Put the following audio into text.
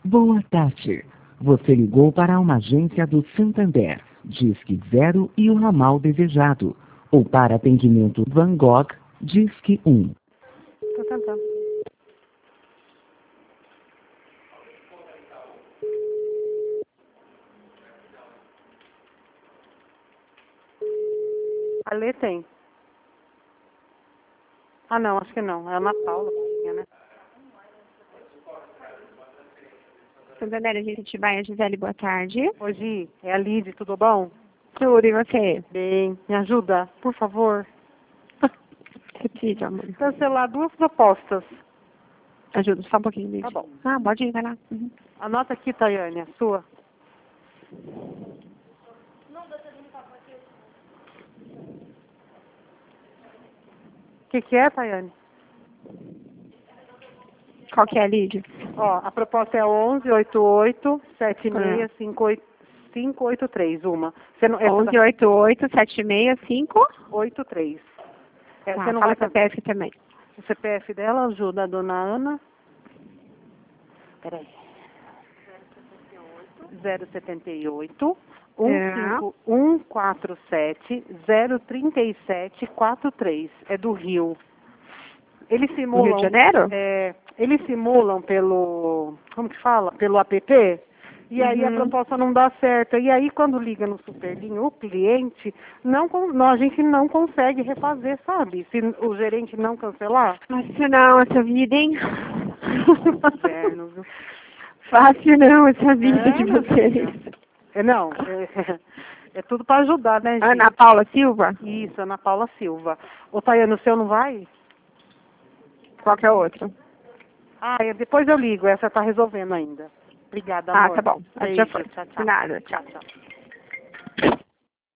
Boa tarde. Você ligou para uma agência do Santander, Disque 0 e o ramal desejado. Ou para atendimento Van Gogh, Disque 1. Tô tentando. A Lê tem. Ah, não, acho que não. É a Ana Paula, né? Santander, a gente vai, a Gisele, boa tarde. Oi, Gi, é a Lid, tudo bom? Tudo, e você? Bem, me ajuda, por favor. Repita, amor. Cancelar 2 propostas. Ajuda só um pouquinho, Lidia. Tá bom. Ah, pode ir, vai lá. Uhum. Anota aqui, Tayane, a sua. O que é, Tayane? Qual que é, Lídia? Ó, a proposta é 1188-76-583, uma. Você não, 1188-765. 83. É, Tá, você não fala vai o CPF também. O CPF dela, ajuda a dona Ana. Peraí. 078 147 037 43. É do Rio. Eles Do simulam. Rio de Janeiro? Eles simulam pelo. Como que fala? Pelo app. E aí a proposta não dá certo. E aí quando liga no Superlinho, o cliente, a gente não consegue refazer, sabe? Se o gerente não cancelar. Fácil não essa vida, hein? Inferno, viu? Fácil não essa vida de vocês. É tudo para ajudar, né, gente? Ana Paula Silva? Isso, Ana Paula Silva. Ô, Tayane, o seu não vai? Qual que é o outro? Ah, depois eu ligo. Essa tá resolvendo ainda. Obrigada, amor. Ah, tá bom. Beijo, Já foi. tchau, tchau. De nada, tchau. Tchau.